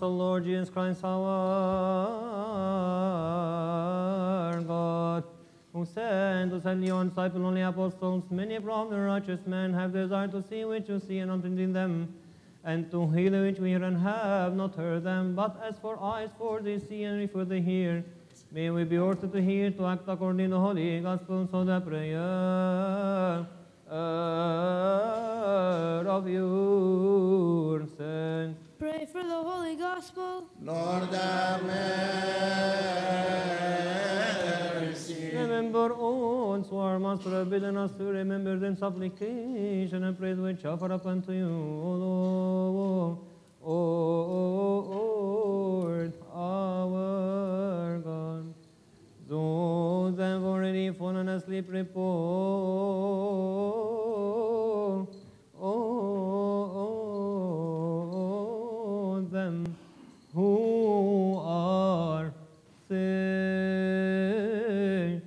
the Lord Jesus Christ our God, who said to send your disciples only apostles, many from the righteous men have desired to see which you see and not indeed them, and to hear which we hear and have not heard them. But as for eyes, for they see, and for they hear, may we be ordered to hear, to act according to the Holy Gospel, so the prayer of your saints. Pray for the Holy Gospel. Lord have mercy. Remember all who our Master have bidden us to remember them supplication and praise which offer up unto you, O Lord, our God. Those that have already fallen asleep, repose them who are sick,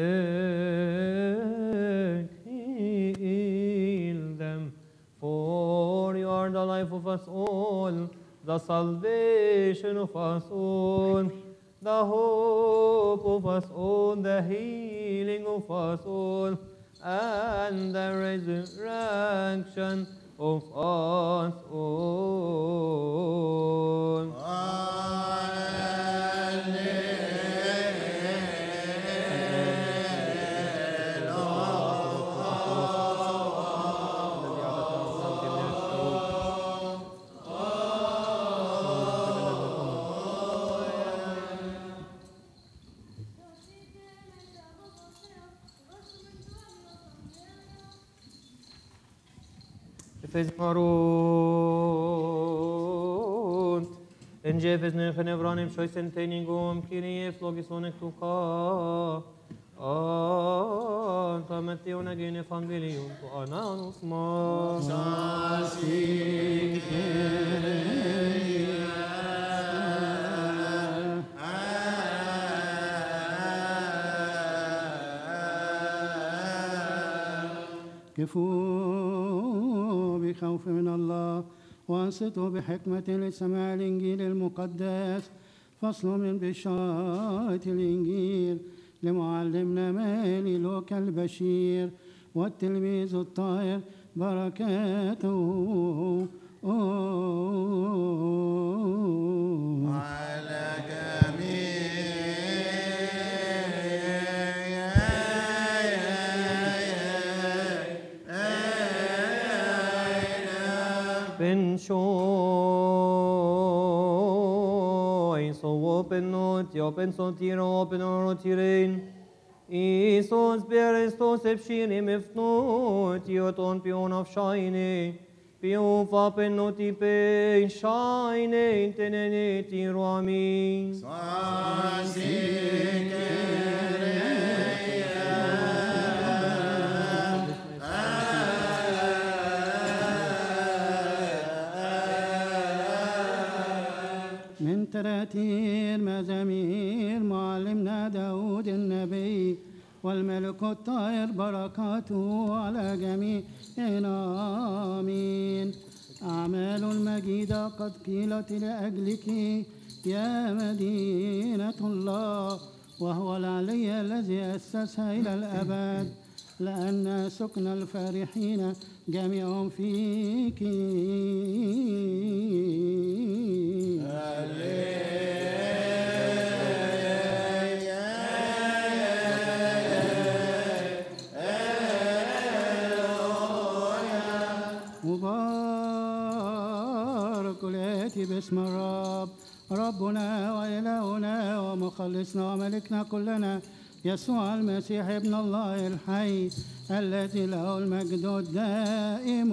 heal them. For you are the life of us all, the salvation of us all, the hope of us all, the healing of us all, and the resurrection of us all. Marun en jefes ne genevranim shoisen teningum kirie flogisonek tuka tamattiona gene evangelium tu ananus ma كفوا بخوف من الله وانصتوا بحكمة لسماع الإنجيل المقدس. فصل من بشارة الإنجيل لمعلمنا مالي لوكا البشير والتلميذ الطاهر بركاته على جميع ben shoy so open not open so tiro open or tirin Isus berestos epshinim ifnot yoton pion of shine pion fapen noti pe shine tenene tiroami من تراتير مزامير معلمنا داود النبي والملك الطاهر بركاته على جميعنا آمين. أعمال المجيدة قد قيلت لأجلك يا مدينة الله، وهو العلي الذي أسسها إلى الأبد، لأن سكن الفرحين جميعهم فيك. مبارك الآتي باسم الرب، ربنا وإلهنا ومخلصنا وملكنا كلنا يسوع المسيح ابن الله الحي الذي له المجد الدائم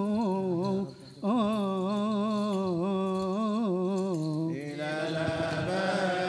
إلى الأبد.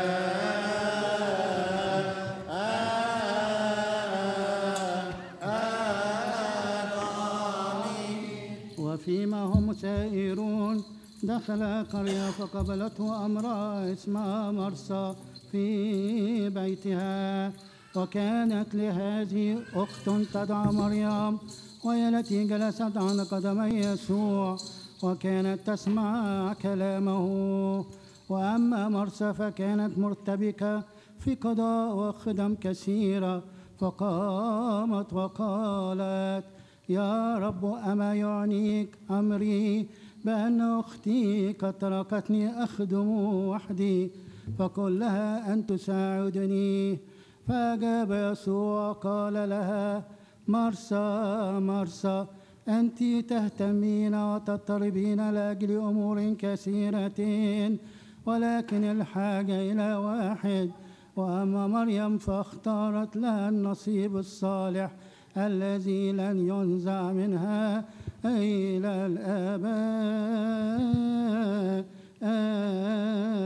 وفيما هم سائرون دخل قرية فقبلته امرأة اسمها مرسى في بيتها، وكانت لهذه أخت تدعى مريم، وهي التي جلست عند قدمي يسوع وكانت تسمع كلامه. وأما مرسى فكانت مرتبكة في قضاء وخدم كثيرة، فقامت وقالت: يا رب، أما يعنيك أمري بأن أختي قد تركتني أخدم وحدي؟ فقل لها أن تساعدني. فأجاب يسوع وقال لها: مرسى مرسى، أنت تهتمين وتضطربين لأجل أمور كثيرة، ولكن الحاجة إلى واحد. وأما مريم فاختارت لها النصيب الصالح الذي لن ينزع منها إلى الآباد.